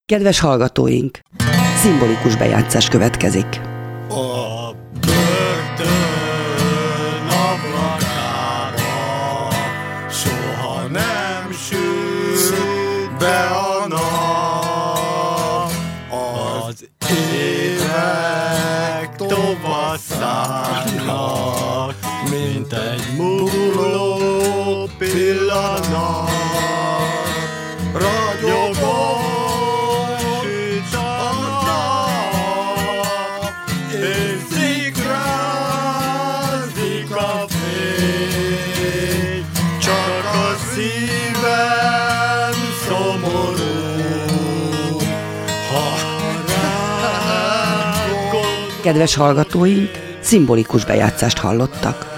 Kedves hallgatóink, szimbolikus bejátszás következik. A börtön ablakába soha nem süt be a nap. Az évek tovább szállnak, mint egy múló pillanat. Ragyogó süt a nap, és zikrázik a fény, csak a szívem szomorú, ha rám gondol. Kedves hallgatóink, szimbolikus bejátszást hallottak.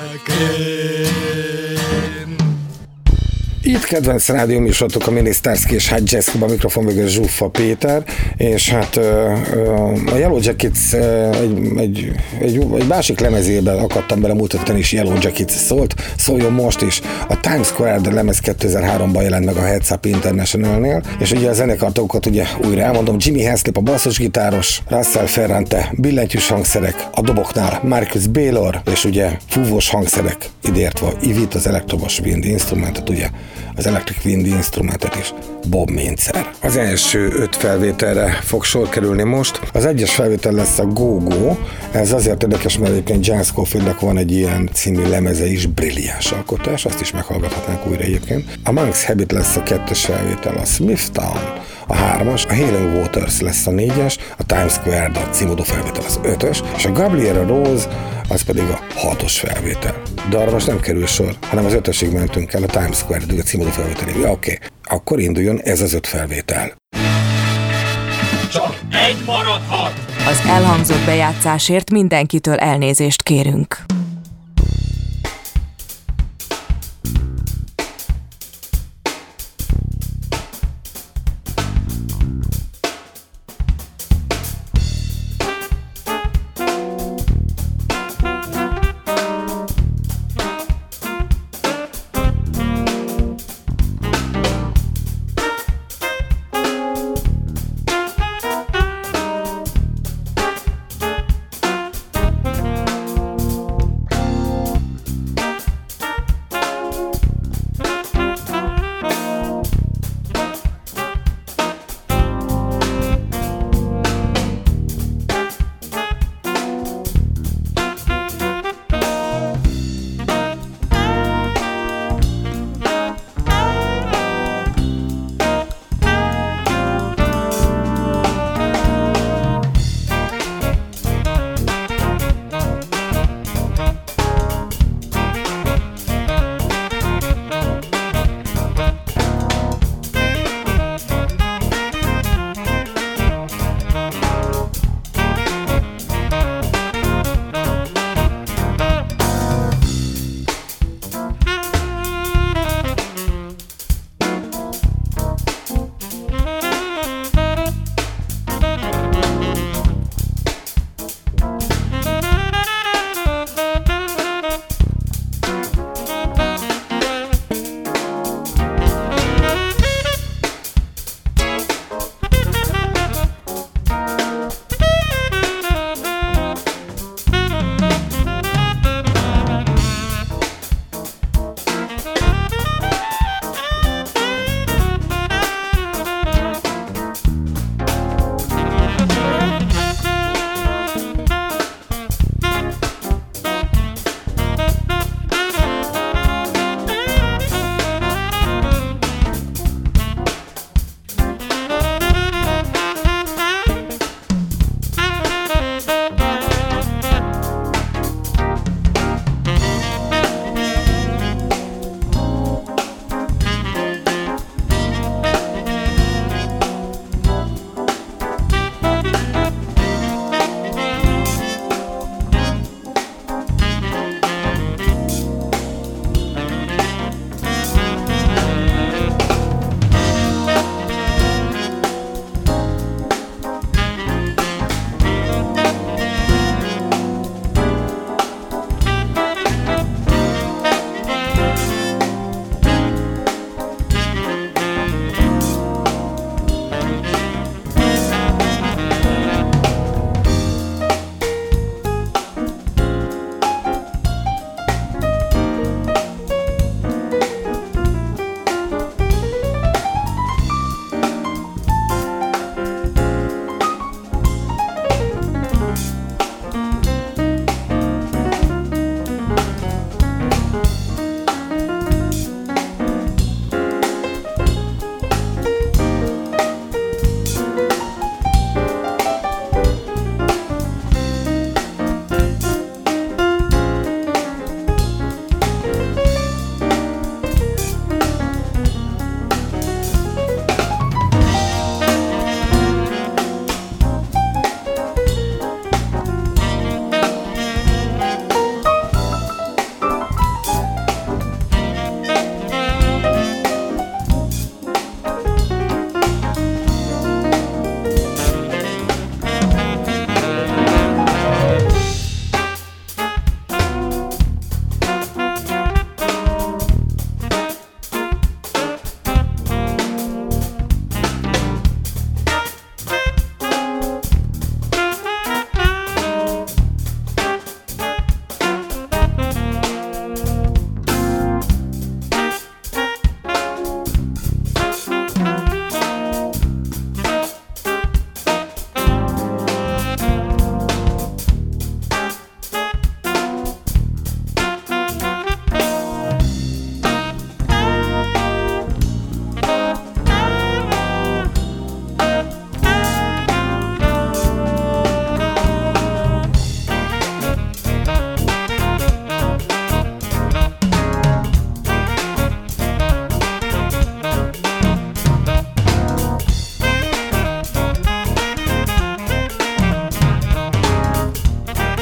Itt kedvenc rádióműsorotok a Minisztárszki és hát Jazzkub, a mikrofon mögött Zsuffa Péter, és hát a Yellow Jackets egy másik lemezében akadtam bele, múlt héten is Yellow Jackets szóljon most is. A Times Square lemez 2003-ban jelent meg a Heads Up International-nél, és ugye a zenekartagokat ugye újra elmondom: Jimmy Haslip a basszusgitáros, Russell Ferrante billentyűs hangszerek, a doboknál Marcus Baylor, és ugye fúvós hangszerek, ideértve Ivit, az elektromos wind instrumentet, ugye az Electric Wind Instrumentet is Bob Mintzer. Az első 5 felvételre fog sor kerülni most. Az egyes felvétel lesz a Go-Go. Ez azért érdekes, mert egyébként John Scofieldnak van egy ilyen című lemeze is, brilliáns alkotás, azt is meghallgathatnánk újra egyébként. A Monk's Habit lesz a 2-es felvétel, a Smithtown a 3-as, a Healing Waters lesz a 4-es, a Times Square a címodó felvétel az 5-ös, és a Gabriella Rose az pedig a 6-os felvétel. De arra most nem kerül sor, hanem az 5-ösig mentünk el, a Times Square a címodó felvételéig. Oké. Akkor induljon ez az 5 felvétel. Csak egy maradhat! Az elhangzott bejátszásért mindenkitől elnézést kérünk.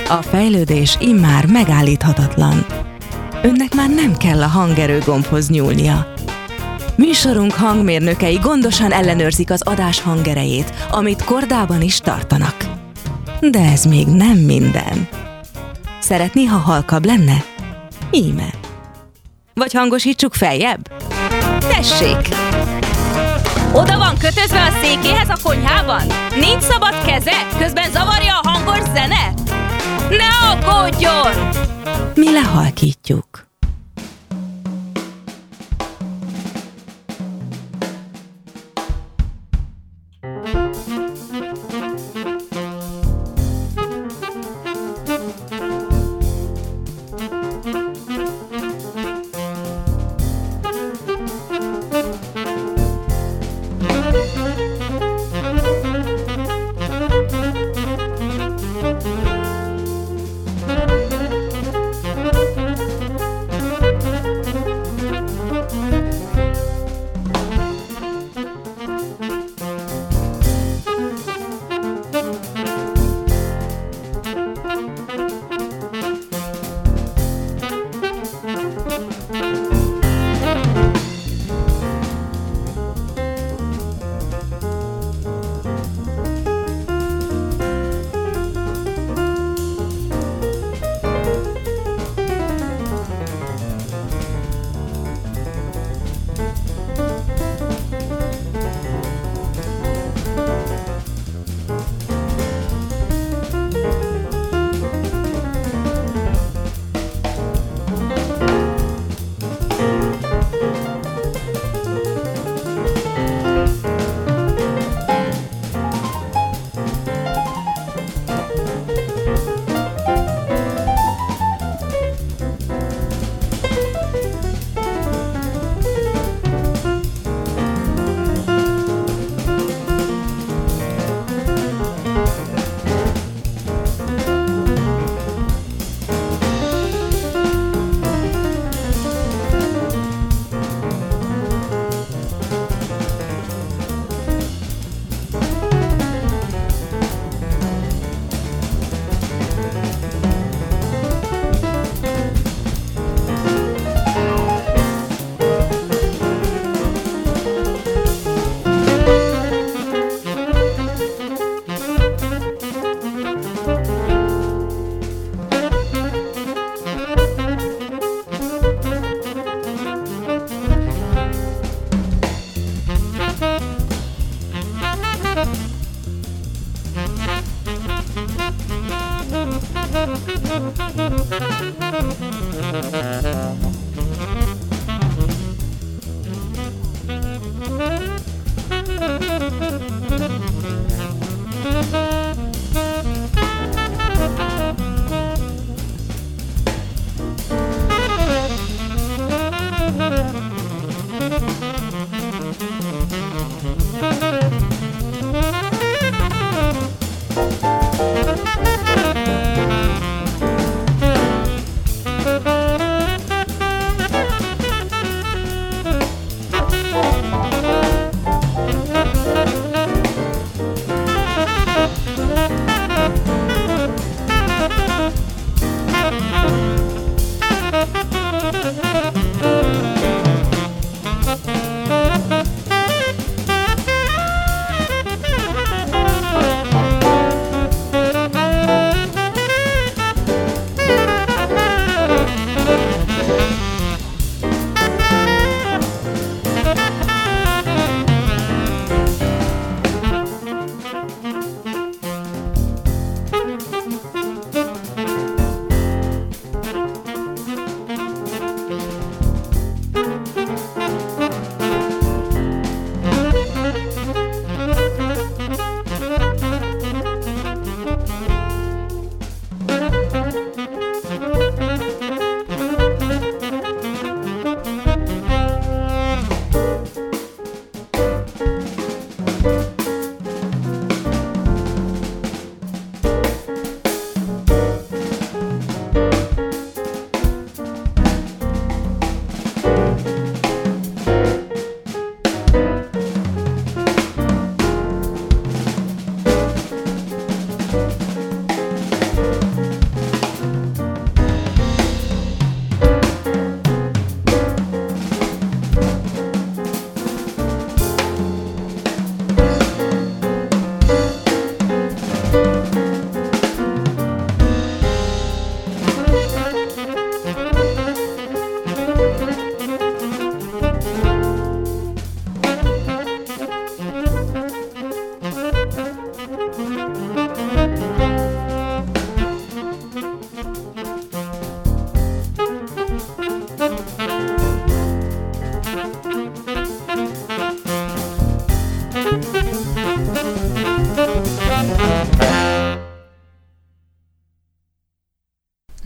A fejlődés immár megállíthatatlan. Önnek már nem kell a hangerő gombhoz nyúlnia. Műsorunk hangmérnökei gondosan ellenőrzik az adás hangerejét, amit kordában is tartanak. De ez még nem minden. Szeretné, ha halkabb lenne? Íme. Vagy hangosítsuk feljebb? Tessék! Oda van kötözve a székéhez a konyhában? Nincs szabad keze? Közben zavarja a hangos zene? Ne aggódjon! Mi lehalkítjuk.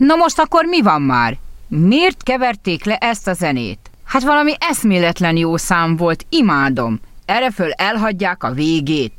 Na most akkor mi van már? Miért keverték le ezt a zenét? Hát valami eszméletlen jó szám volt, imádom. Erre föl elhagyják a végét.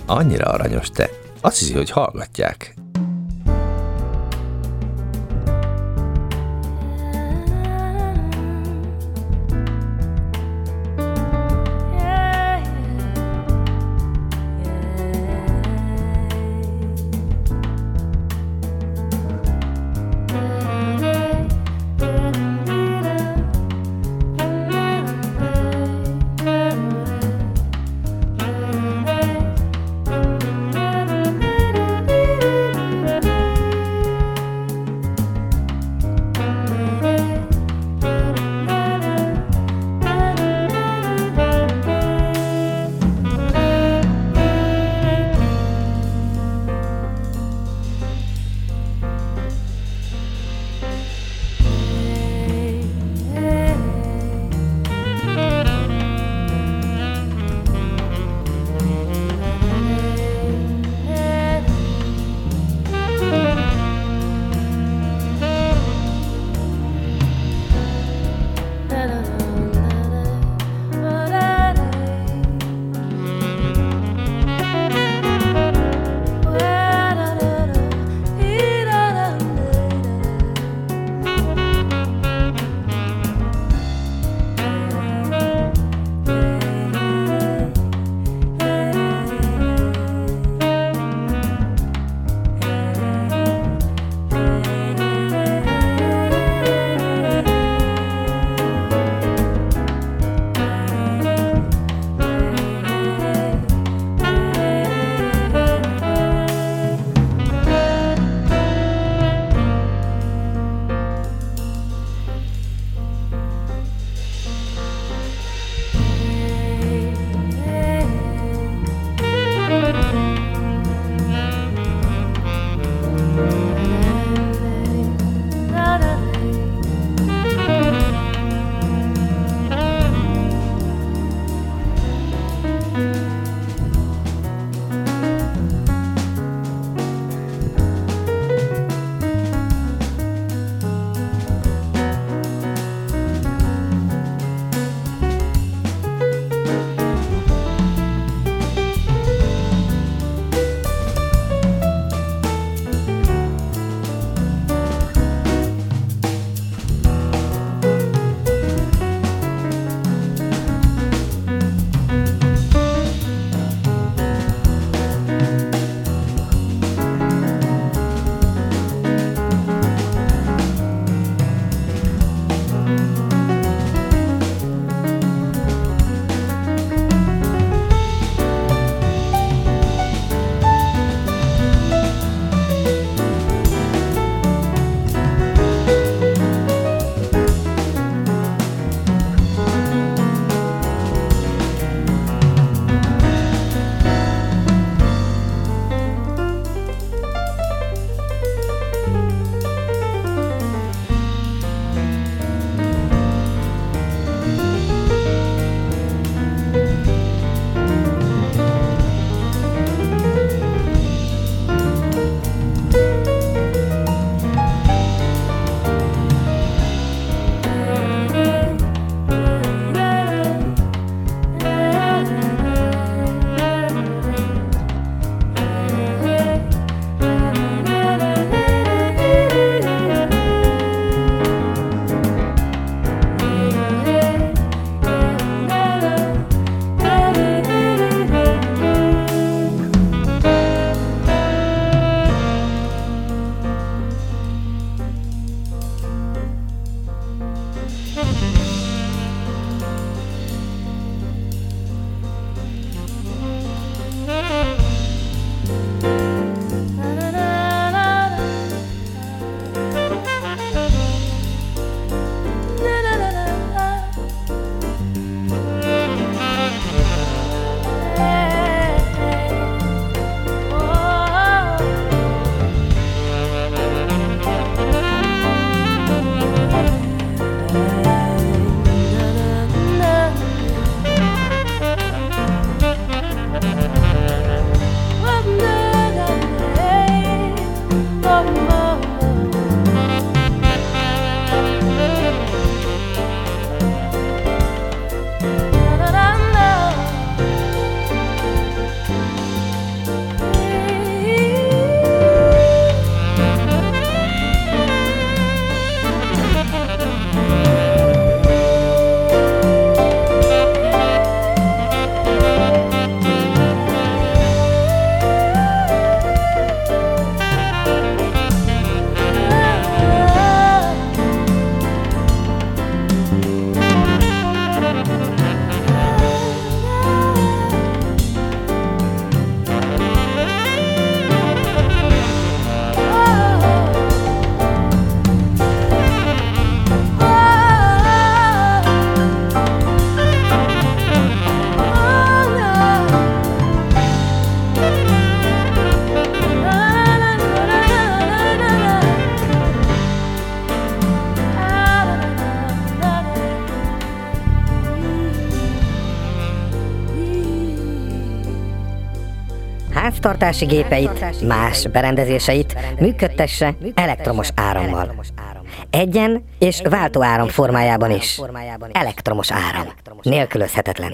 Annyira aranyos, te azt hiszi, hogy hallgatják. Karbantartási gépeit, más berendezéseit működtesse elektromos árammal. Egyen és váltóáram formájában is. Elektromos áram. Nélkülözhetetlen.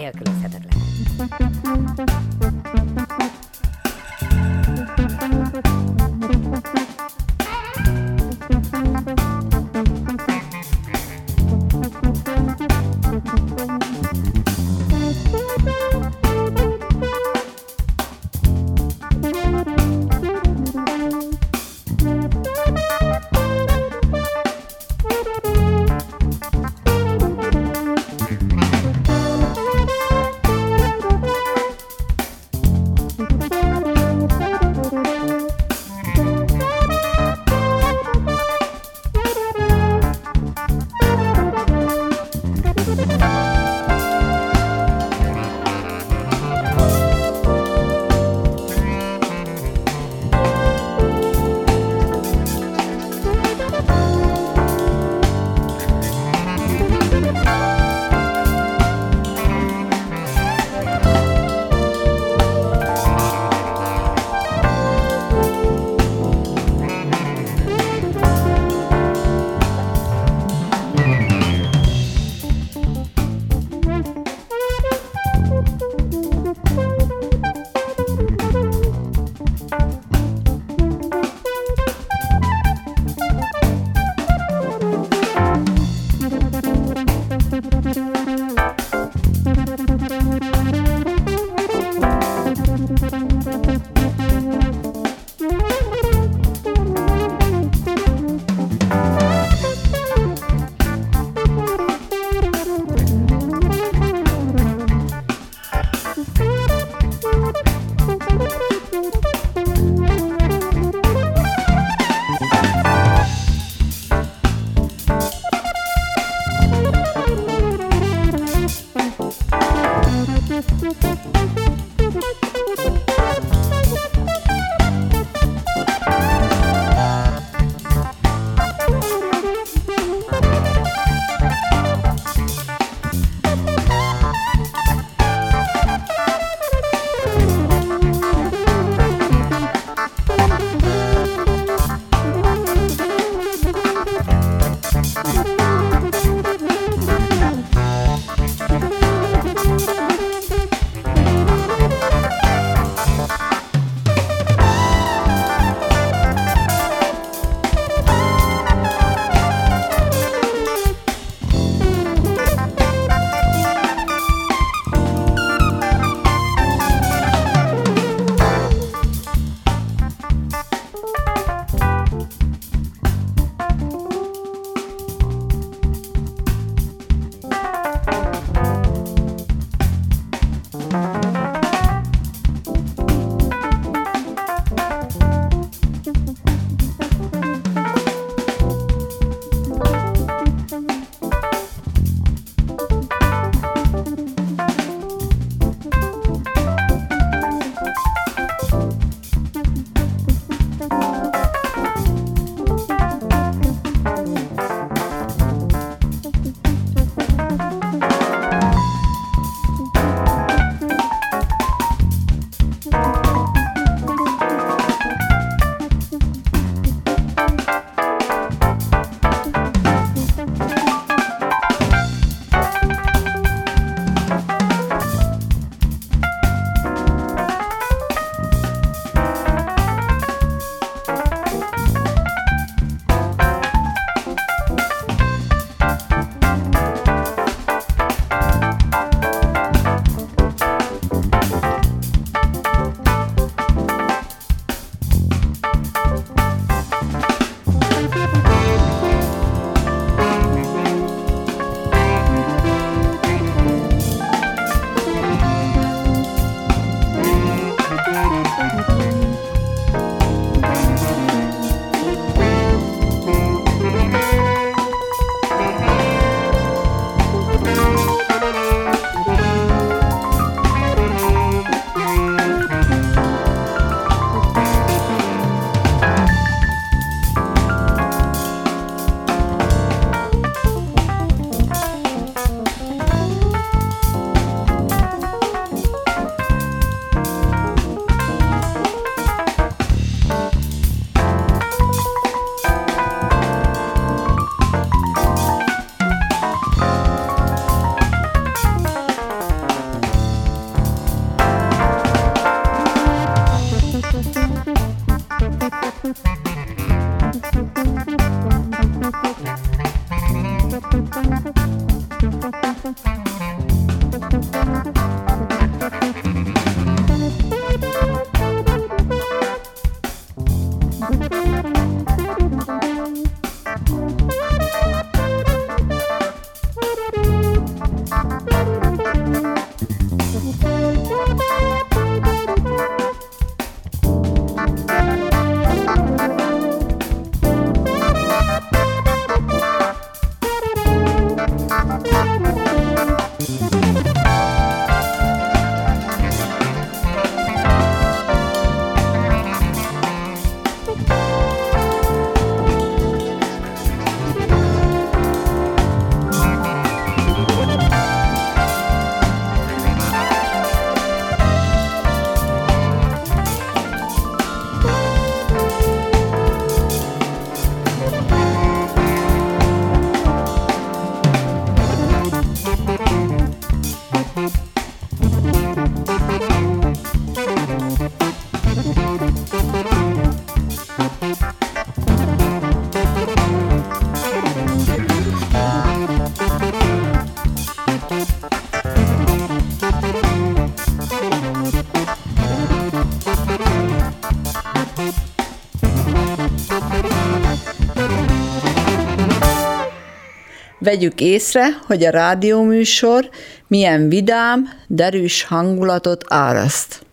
Vegyük észre, hogy a rádióműsor milyen vidám, derűs hangulatot áraszt.